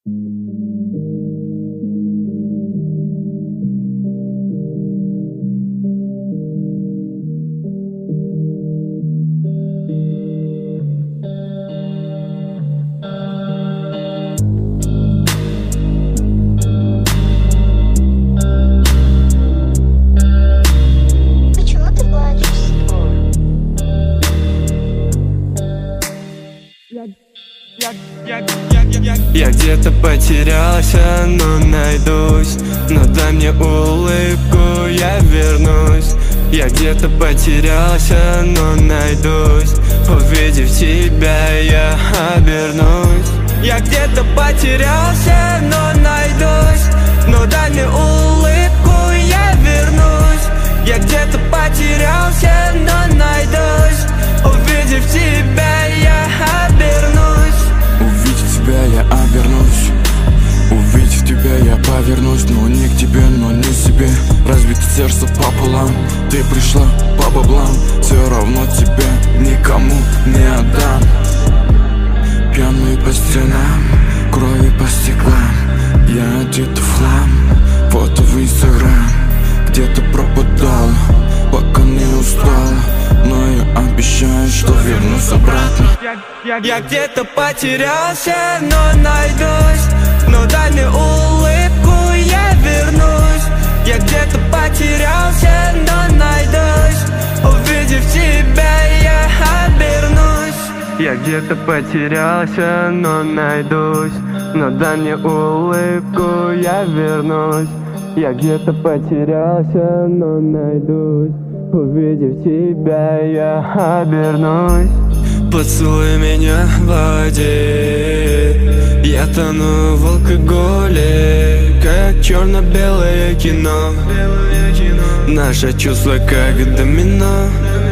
Почему ты плачешь? Я где-то потерялся, но найдусь. Но дай мне улыбку, я вернусь. Я где-то потерялся, но найдусь. Увидев тебя, я обернусь. Я где-то потерялся, но найдусь. Но дай мне улыбку, я вернусь. Я где-то потерялся, но найдусь. Увидев тебя, я обернусь. Увидев тебя, я обернусь. Увидев тебя, я повернусь. Но не к тебе, но не себе. Разбито сердце пополам. Ты пришла по баблам. Все равно тебя никому не отдам. Пьяный по стенам, крови по стеклам. Я одет в хлам, фото в инстаграм. Где-то пропадал, пока не устал. Но я обещаю, что вернусь обратно. Я где-то потерялся, но найдусь. Но дай мне улыбку, я вернусь. Я где-то потерялся, но найдусь. Увидев тебя, я обернусь. Я где-то потерялся, но найдусь. Но дай мне улыбку, я вернусь. Я где-то потерялся, но найдусь. Увидев тебя, я обернусь. Поцелуй меня в воде. Я тону в алкоголе, как черно-белое кино. Наше чувство как домино.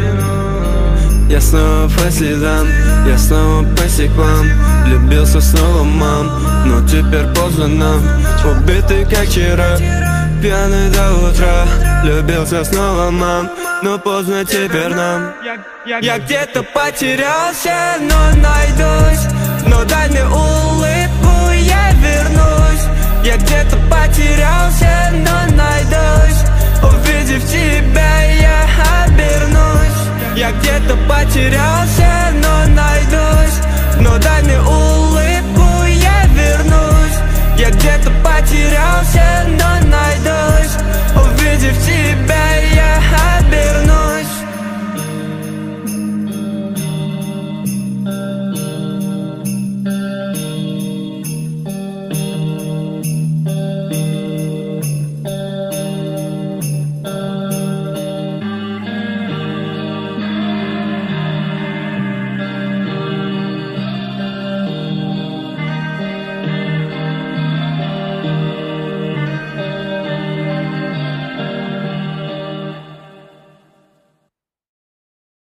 Я снова по следам, я снова по стеклам. Влюбился снова, мам, но теперь поздно нам. Убитый как вчера, пьяный до утра. Влюбился снова, мам, но поздно теперь нам. Я где-то потерялся, но найдусь. Но дай мне улыбку,